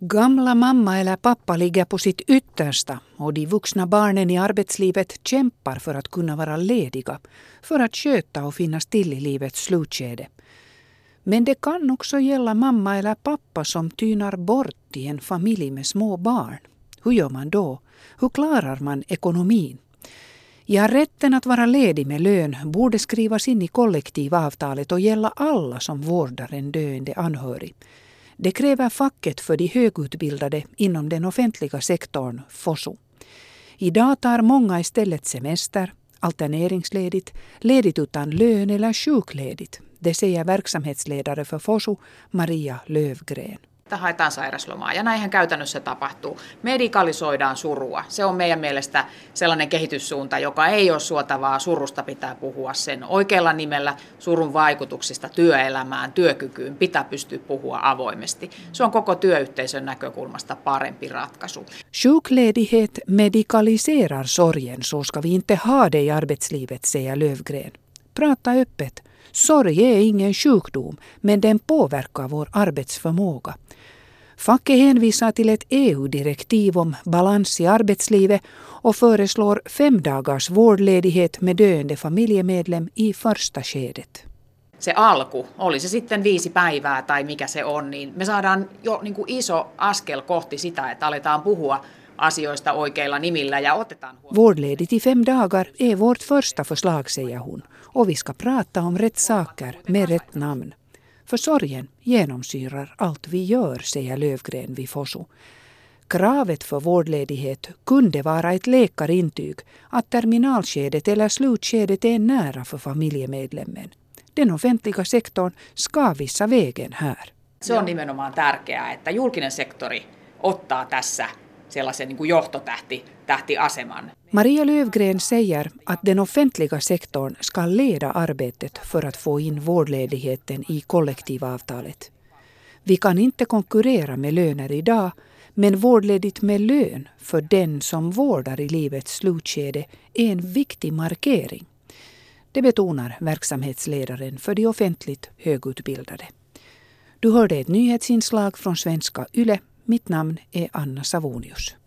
Gamla mamma eller pappa ligger på sitt yttersta och de vuxna barnen i arbetslivet kämpar för att kunna vara lediga, för att sköta och finnas till i livets slutskede. Men det kan också gälla mamma eller pappa som tynar bort i en familj med små barn. Hur gör man då? Hur klarar man ekonomin? Ja, rätten att vara ledig med lön borde skrivas in i kollektivavtalet och gälla alla som vårdar en döende anhörig. Det kräver facket för de högutbildade inom den offentliga sektorn, FOSU. Idag tar många istället semester, alterneringsledigt, ledigt utan lön eller sjukledigt. Det säger verksamhetsledare för FOSU, Maria Löfgren. Haetaan sairaslomaa ja näinhän käytännössä tapahtuu. Medikalisoidaan surua. Se on meidän mielestä sellainen kehityssuunta, joka ei ole suotavaa. Surusta pitää puhua sen oikealla nimellä. Surun vaikutuksista työelämään, työkykyyn pitää pystyä puhua avoimesti. Se on koko työyhteisön näkökulmasta parempi ratkaisu. Sjukledighet medikaliserar sorgen, så ska vi inte ha det i arbetslivet, säger Löfgren. Prata öppet. Sorg är ingen sjukdom, men den påverkar vår arbetsförmåga. Facket hänvisar till ett EU-direktiv om balans i arbetslivet och föreslår 5 dagars vårdledighet med döende familjemedlem i första skedet. Se alku, oli se sitten 5 päivää tai mikä se on, niin me saadaan jo iso askel kohti sitä, että aletaan puhua asioista oikeilla nimillä ja otetaan huomioon. Vårdledigt i 5 dagar är vårt första förslag, säger hon. Och vi ska prata om rätt saker med rätt namn. För sorgen genomsyrar allt vi gör, säger Löfgren vid FOSU. Kravet för vårdledighet kunde vara ett läkarintyg att terminalskedet eller slutskedet är nära för familjemedlemmen. Den offentliga sektorn ska visa vägen här. Se on nimenomaan tärkeää, että julkinen sektori ottaa tässä sellaisen johtotähtiaseman. Maria Löfgren säger att den offentliga sektorn ska leda arbetet för att få in vårdledigheten i kollektivavtalet. Vi kan inte konkurrera med löner idag, men vårdledigt med lön för den som vårdar i livets slutskede är en viktig markering. Det betonar verksamhetsledaren för de offentligt högutbildade. Du hörde ett nyhetsinslag från Svenska Yle. Mitt namn är Anna Savonius.